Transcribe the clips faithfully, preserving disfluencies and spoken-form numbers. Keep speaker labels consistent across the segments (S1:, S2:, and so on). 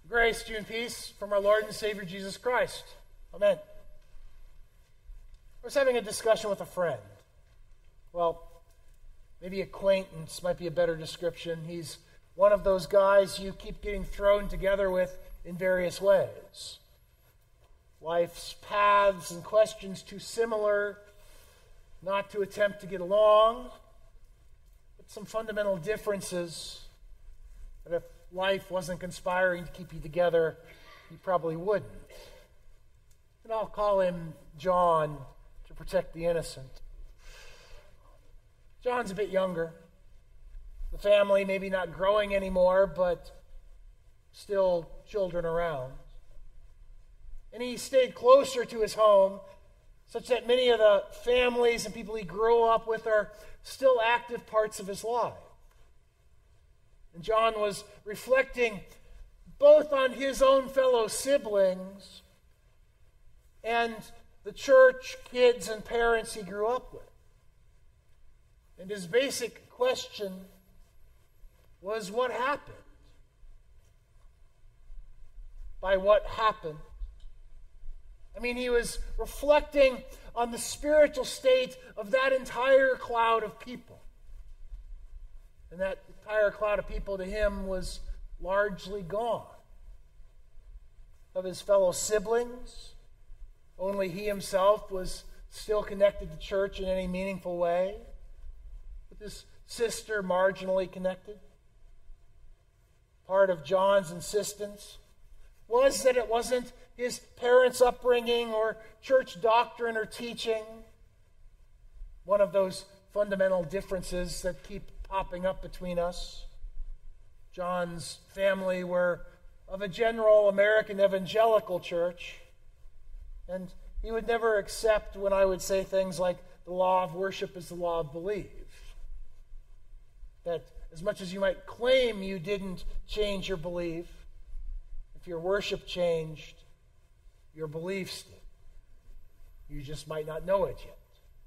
S1: Grace to you and peace from our Lord and Savior Jesus Christ. Amen. I was having a discussion with a friend. Well, maybe acquaintance might be a better description. He's one of those guys you keep getting thrown together with in various ways. Life's paths and questions too similar, not to attempt to get along, but some fundamental differences that if life wasn't conspiring to keep you together, you probably wouldn't. And I'll call him John to protect the innocent. John's a bit younger. The family maybe not growing anymore, but still children around. And he stayed closer to his home, such that many of the families and people he grew up with are still active parts of his life. And John was reflecting both on his own fellow siblings and the church, kids, and parents he grew up with. And his basic question was, what happened? By what happened? I mean, he was reflecting on the spiritual state of that entire cloud of people. And that entire cloud of people to him was largely gone. Of his fellow siblings, only he himself was still connected to church in any meaningful way. With his sister marginally connected. Part of John's insistence was that it wasn't his parents' upbringing or church doctrine or teaching. One of those fundamental differences that keep popping up between us. John's family were of a general American evangelical church, and he would never accept when I would say things like the law of worship is the law of belief. That as much as you might claim you didn't change your belief, if your worship changed, your beliefs did. You just might not know it yet.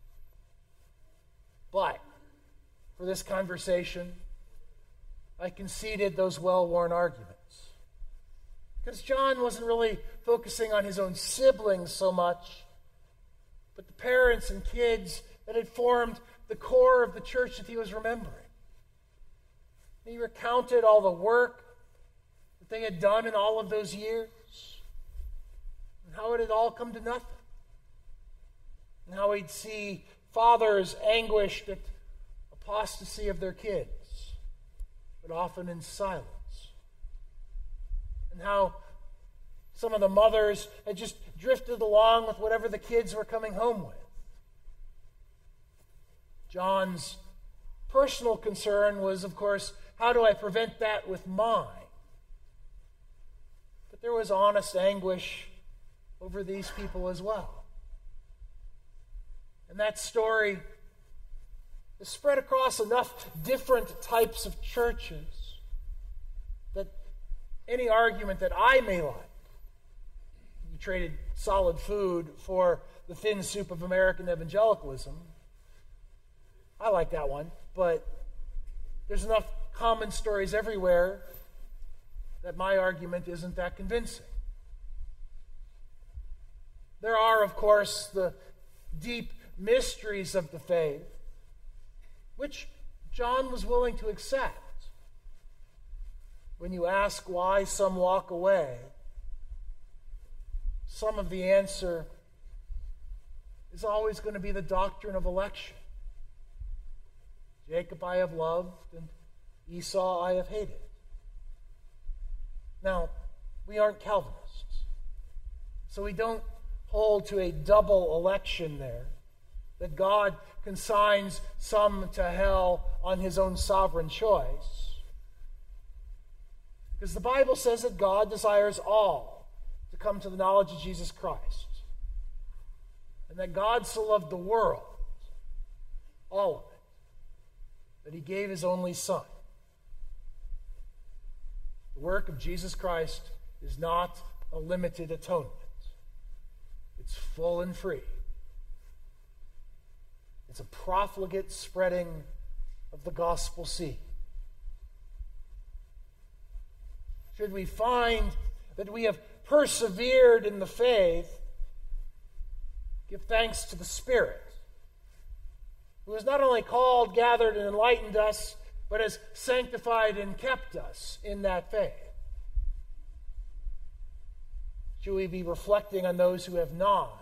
S1: But for this conversation, I conceded those well-worn arguments. Because John wasn't really focusing on his own siblings so much, but the parents and kids that had formed the core of the church that he was remembering. He recounted all the work that they had done in all of those years, and how it had all come to nothing, and how he'd see fathers anguished at apostasy of their kids, but often in silence, and how some of the mothers had just drifted along with whatever the kids were coming home with. John's personal concern was, of course, how do I prevent that with mine? But there was honest anguish over these people as well. And that story is spread across enough different types of churches that any argument that I may like, you traded solid food for the thin soup of American evangelicalism, I like that one, but there's enough common stories everywhere that my argument isn't that convincing. There are, of course, the deep mysteries of the faith, which John was willing to accept. When you ask why some walk away, some of the answer is always going to be the doctrine of election. Jacob I have loved, and Esau I have hated. Now, we aren't Calvinists, so we don't hold to a double election there, that God consigns some to hell on his own sovereign choice. Because the Bible says that God desires all to come to the knowledge of Jesus Christ, and that God so loved the world, all of it, that he gave his only Son. The work of Jesus Christ is not a limited atonement. It's full and free. It's a profligate spreading of the gospel seed. Should we find that we have persevered in the faith, give thanks to the Spirit, who has not only called, gathered, and enlightened us, but has sanctified and kept us in that faith. Should we be reflecting on those who have not?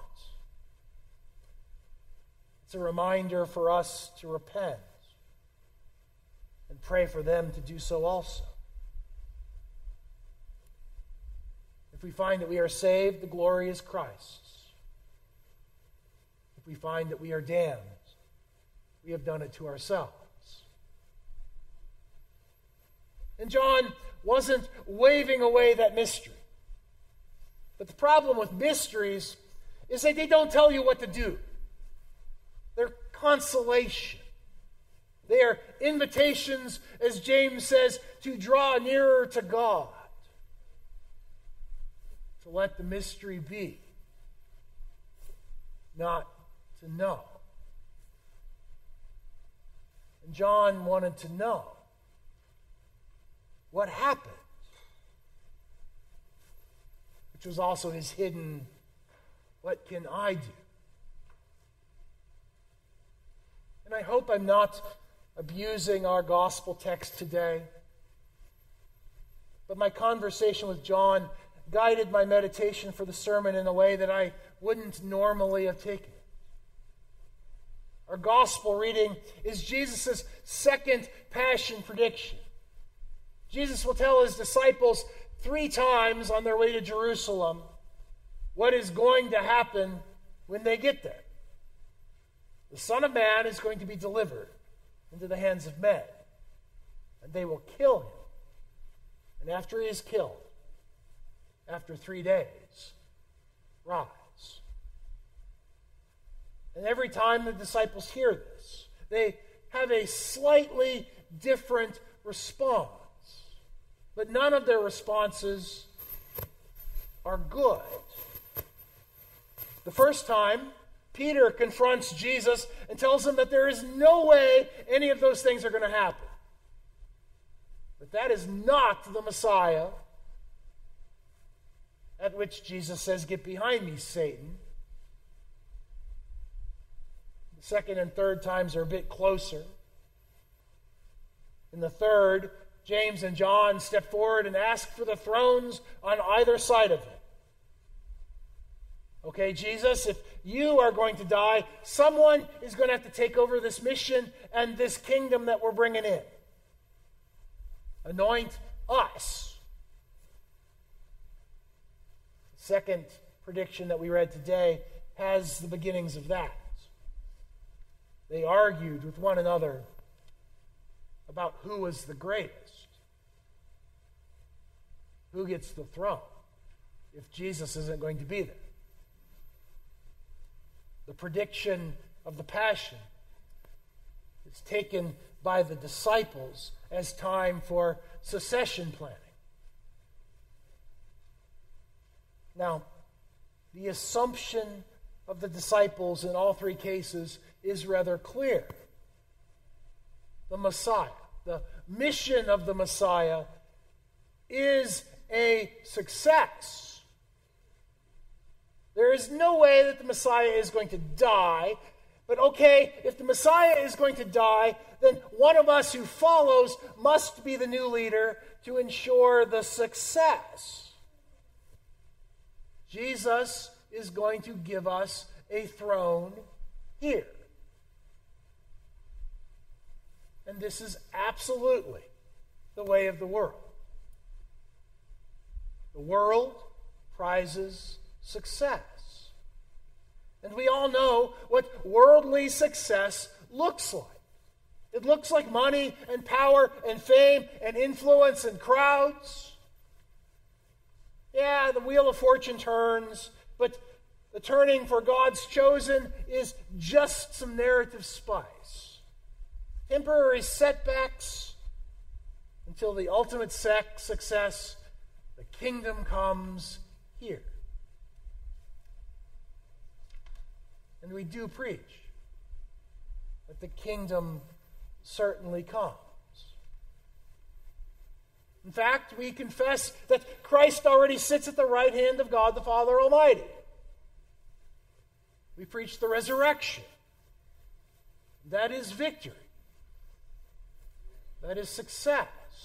S1: It's a reminder for us to repent and pray for them to do so also. If we find that we are saved, the glory is Christ's. If we find that we are damned, we have done it to ourselves. And John wasn't waving away that mystery. But the problem with mysteries is that they don't tell you what to do. They're consolation. They are invitations, as James says, to draw nearer to God. To let the mystery be. Not to know. And John wanted to know what happened, which was also his hidden, what can I do? And I hope I'm not abusing our gospel text today, but my conversation with John guided my meditation for the sermon in a way that I wouldn't normally have taken it. Our gospel reading is Jesus' second passion prediction. Jesus will tell his disciples three times on their way to Jerusalem what is going to happen when they get there. The Son of Man is going to be delivered into the hands of men, and they will kill him. And after he is killed, after three days, rise. And every time the disciples hear this, they have a slightly different response. But none of their responses are good. The first time, Peter confronts Jesus and tells him that there is no way any of those things are going to happen. But that is not the Messiah, at which Jesus says, "Get behind me, Satan." The second and third times are a bit closer. In the third, James and John step forward and ask for the thrones on either side of him. Okay, Jesus, if you are going to die, someone is going to have to take over this mission and this kingdom that we're bringing in. Anoint us. The second prediction that we read today has the beginnings of that. They argued with one another about who was the greatest. Who gets the throne if Jesus isn't going to be there? The prediction of the Passion is taken by the disciples as time for succession planning. Now, the assumption of the disciples in all three cases is rather clear. The Messiah, the mission of the Messiah, is a success. There is no way that the Messiah is going to die. But okay, if the Messiah is going to die, then one of us who follows must be the new leader to ensure the success. Jesus is going to give us a throne here. And this is absolutely the way of the world. The world prizes success. And we all know what worldly success looks like. It looks like money and power and fame and influence and crowds. Yeah, the wheel of fortune turns, but the turning for God's chosen is just some narrative spice. Temporary setbacks until the ultimate sec- success, the kingdom comes here. And we do preach that the kingdom certainly comes. In fact, we confess that Christ already sits at the right hand of God the Father Almighty. We preach the resurrection. That is victory. That is success.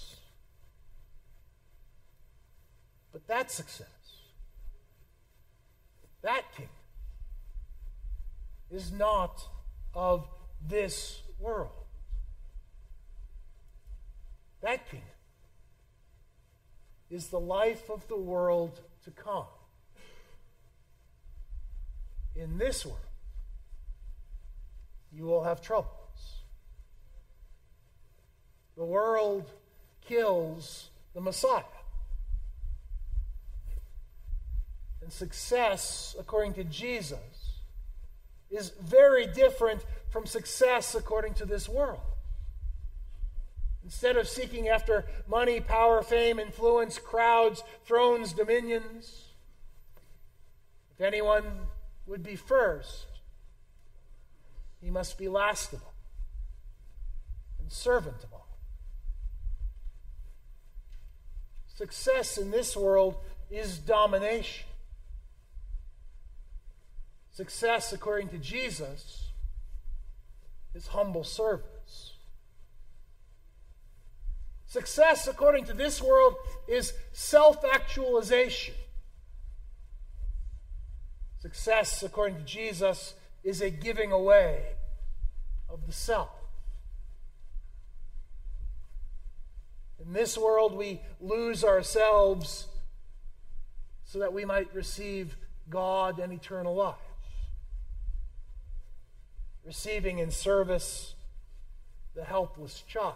S1: But that success, that kingdom, is not of this world. That kingdom is the life of the world to come. In this world, you will have troubles. The world kills the Messiah. And success, according to Jesus, is very different from success according to this world. Instead of seeking after money, power, fame, influence, crowds, thrones, dominions, if anyone would be first, he must be last of all and servant of all. Success in this world is domination. Success, according to Jesus, is humble service. Success, according to this world, is self-actualization. Success, according to Jesus, is a giving away of the self. In this world, we lose ourselves so that we might receive God and eternal life. Receiving in service the helpless child.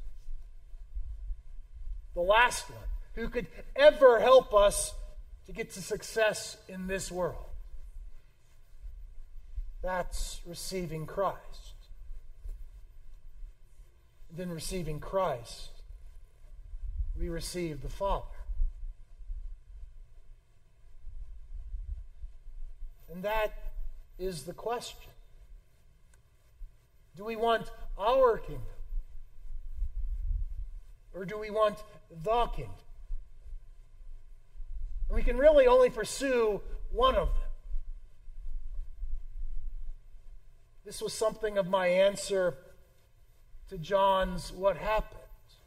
S1: The last one who could ever help us to get to success in this world. That's receiving Christ. And in receiving Christ, we receive the Father. And that is the question. Do we want our kingdom? Or do we want the kingdom? And we can really only pursue one of them. This was something of my answer to John's "What happened?"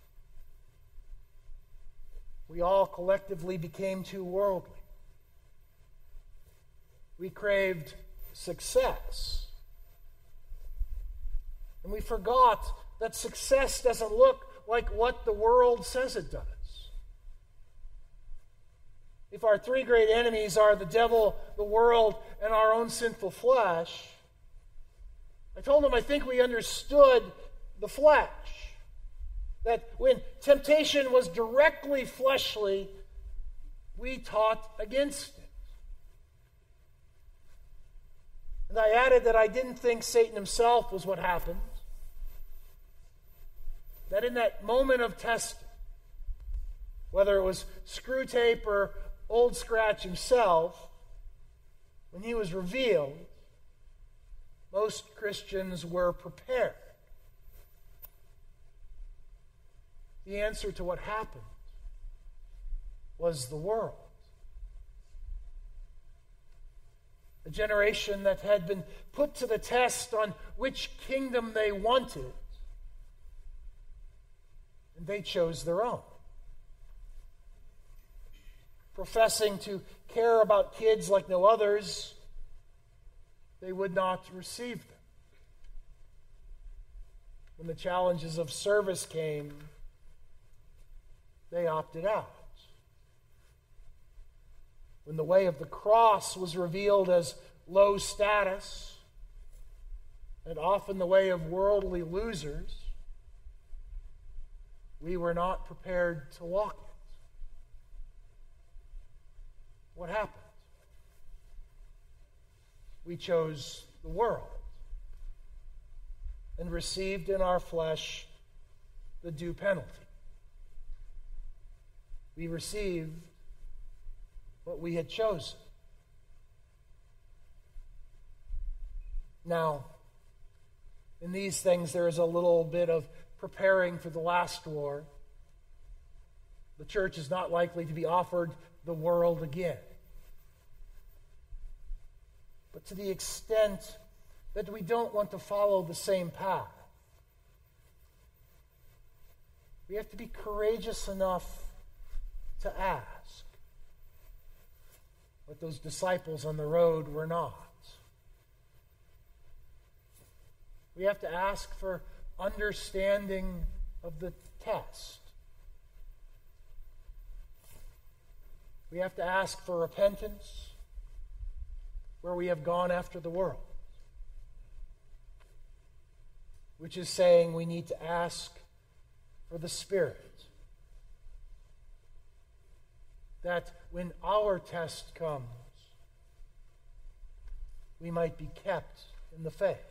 S1: We all collectively became too worldly. We craved success. And we forgot that success doesn't look like what the world says it does. If our three great enemies are the devil, the world, and our own sinful flesh, I told him I think we understood the flesh. That when temptation was directly fleshly, we taught against it. And I added that I didn't think Satan himself was what happened. That in that moment of testing, whether it was Screwtape or Old Scratch himself, when he was revealed, most Christians were prepared. The answer to what happened was the world. A generation that had been put to the test on which kingdom they wanted, and they chose their own. Professing to care about kids like no others, they would not receive them. When the challenges of service came, they opted out. When the way of the cross was revealed as low status, and often the way of worldly losers, we were not prepared to walk it. What happened? We chose the world and received in our flesh the due penalty. We received what we had chosen. Now, in these things, there is a little bit of preparing for the last war. the church is not likely to be offered the world again. But to the extent that we don't want to follow the same path, we have to be courageous enough to ask what those disciples on the road were not. We have to ask for understanding of the test. We have to ask for repentance where we have gone after the world, which is saying we need to ask for the Spirit, that when our test comes, we might be kept in the faith,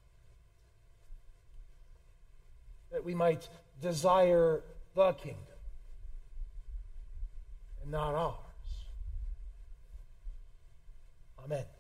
S1: that we might desire the kingdom and not ours. Amen.